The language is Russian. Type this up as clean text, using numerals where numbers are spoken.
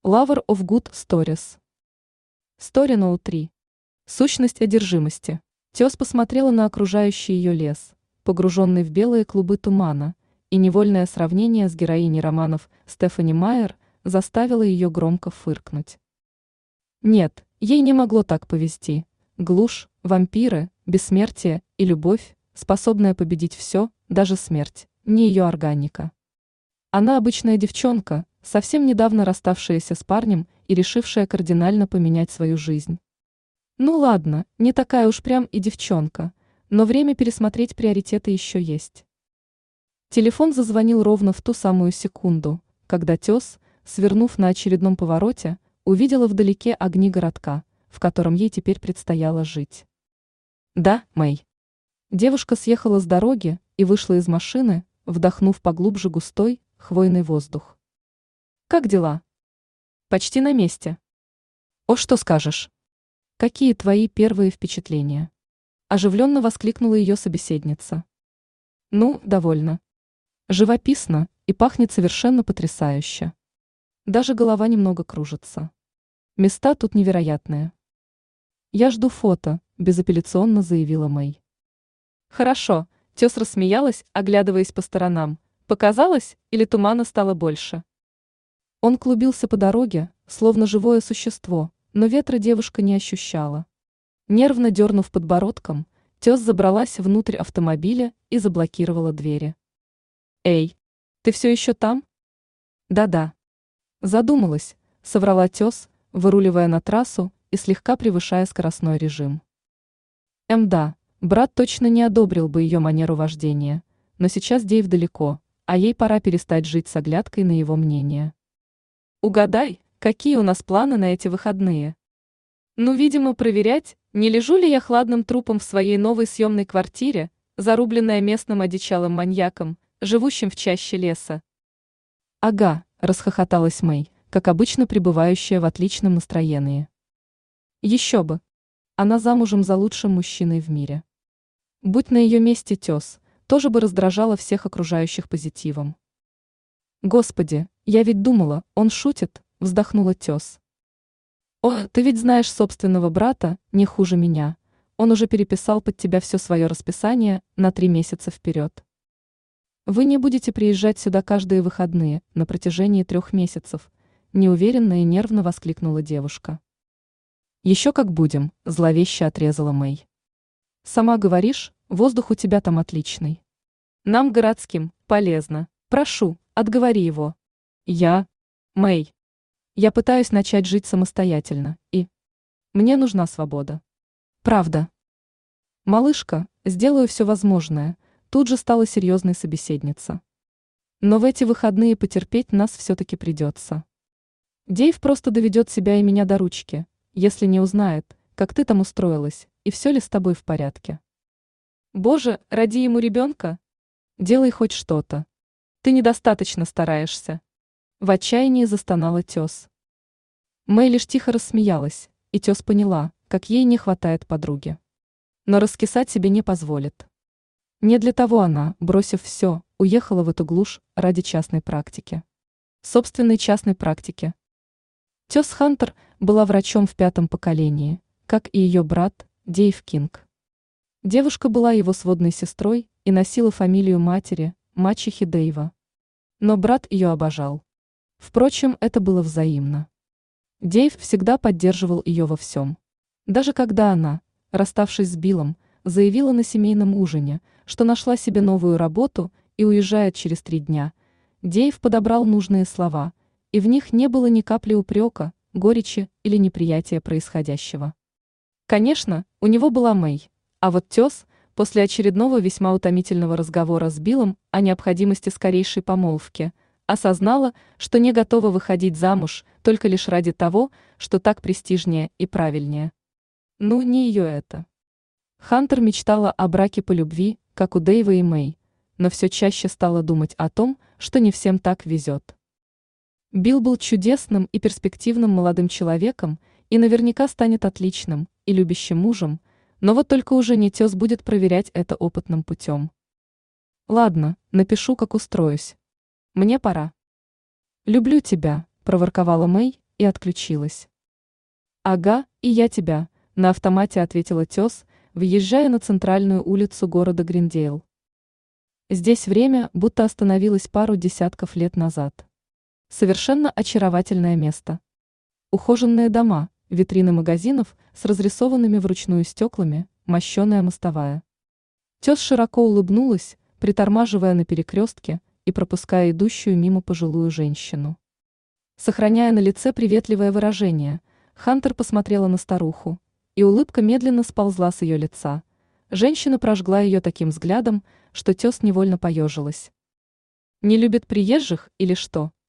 Lover of Good Stories. Story No 3. Сущность одержимости. Тёс посмотрела на окружающий ее лес, погруженный в белые клубы тумана, и невольное сравнение с героиней романов Стефани Майер заставило ее громко фыркнуть. Нет, ей не могло так повести. Глушь, вампиры, бессмертие и любовь, способная победить все, даже смерть, не ее органика. Она обычная девчонка, совсем недавно расставшаяся с парнем и решившая кардинально поменять свою жизнь. Ну ладно, не такая уж прям и девчонка, но время пересмотреть приоритеты еще есть. Телефон зазвонил ровно в ту самую секунду, когда Тёс, свернув на очередном повороте, увидела вдалеке огни городка, в котором ей теперь предстояло жить. Да, Мэй. Девушка съехала с дороги и вышла из машины, вдохнув поглубже густой, хвойный воздух. Как дела? Почти на месте. О, что скажешь? Какие твои первые впечатления? Оживленно воскликнула ее собеседница. Ну, довольно. Живописно и пахнет совершенно потрясающе. Даже голова немного кружится. Места тут невероятные. Я жду фото, безапелляционно заявила Мэй. Хорошо, Тёс рассмеялась, оглядываясь по сторонам. Показалось, или тумана стало больше? Он клубился по дороге, словно живое существо, но ветра девушка не ощущала. Нервно дернув подбородком, Тёс забралась внутрь автомобиля и заблокировала двери. Эй, ты все еще там? Да-да. Задумалась, соврала Тёс, выруливая на трассу и слегка превышая скоростной режим. Да, брат точно не одобрил бы ее манеру вождения, но сейчас Дейв далеко, а ей пора перестать жить с оглядкой на его мнение. Угадай, какие у нас планы на эти выходные? Ну, видимо, проверять, не лежу ли я хладным трупом в своей новой съемной квартире, зарубленная местным одичалым маньяком, живущим в чаще леса. Ага, расхохоталась Мэй, как обычно пребывающая в отличном настроении. Еще бы. Она замужем за лучшим мужчиной в мире. Будь на ее месте Тёс, тоже бы раздражала всех окружающих позитивом. Господи, я ведь думала, он шутит, вздохнула Тёс. О, ты ведь знаешь собственного брата не хуже меня. Он уже переписал под тебя все свое расписание на 3 месяца вперед. Вы не будете приезжать сюда каждые выходные на протяжении 3 месяцев, неуверенно и нервно воскликнула девушка. Еще как будем, зловеще отрезала Мэй. Сама говоришь, воздух у тебя там отличный. Нам, городским, полезно. Прошу, отговори его. Мэй. Я пытаюсь начать жить самостоятельно, и... Мне нужна свобода. Правда. Малышка, сделаю все возможное, тут же стала серьезной собеседница. Но в эти выходные потерпеть нас все-таки придется. Дейв просто доведет себя и меня до ручки, если не узнает, как ты там устроилась, и все ли с тобой в порядке. Боже, роди ему ребенка? Делай хоть что-то. Ты недостаточно стараешься. В отчаянии застонала Тёс. Мэй лишь тихо рассмеялась, и Тёс поняла, как ей не хватает подруги. Но раскисать себе не позволит. Не для того она, бросив все, уехала в эту глушь ради частной практики. Собственной частной практики. Тёс Хантер была врачом в 5-м поколении, как и ее брат Дейв Кинг. Девушка была его сводной сестрой и носила фамилию матери, мачехи Дейва. Но брат ее обожал. Впрочем, это было взаимно. Дейв всегда поддерживал ее во всем. Даже когда она, расставшись с Биллом, заявила на семейном ужине, что нашла себе новую работу и уезжает через 3 дня, Дейв подобрал нужные слова, и в них не было ни капли упрека, горечи или неприятия происходящего. Конечно, у него была Мэй, а вот Тёс, после очередного весьма утомительного разговора с Биллом о необходимости скорейшей помолвки, осознала, что не готова выходить замуж только лишь ради того, что так престижнее и правильнее. Ну, не ее это. Хантер мечтала о браке по любви, как у Дэйва и Мэй, но все чаще стала думать о том, что не всем так везет. Билл был чудесным и перспективным молодым человеком и наверняка станет отличным и любящим мужем, но вот только уже не Тёс будет проверять это опытным путем. Ладно, напишу, как устроюсь. Мне пора. Люблю тебя, проворковала Мэй и отключилась. «Ага, и я тебя», – на автомате ответила тёс, въезжая на центральную улицу города Гриндейл. Здесь время будто остановилось пару десятков лет назад. Совершенно очаровательное место. Ухоженные дома, витрины магазинов с разрисованными вручную стеклами, мощеная мостовая. Тёс широко улыбнулась, притормаживая на перекрестке и пропуская идущую мимо пожилую женщину. Сохраняя на лице приветливое выражение, Хантер посмотрела на старуху, и улыбка медленно сползла с ее лица. Женщина прожгла ее таким взглядом, что тёс невольно поежилась. «Не любит приезжих или что?»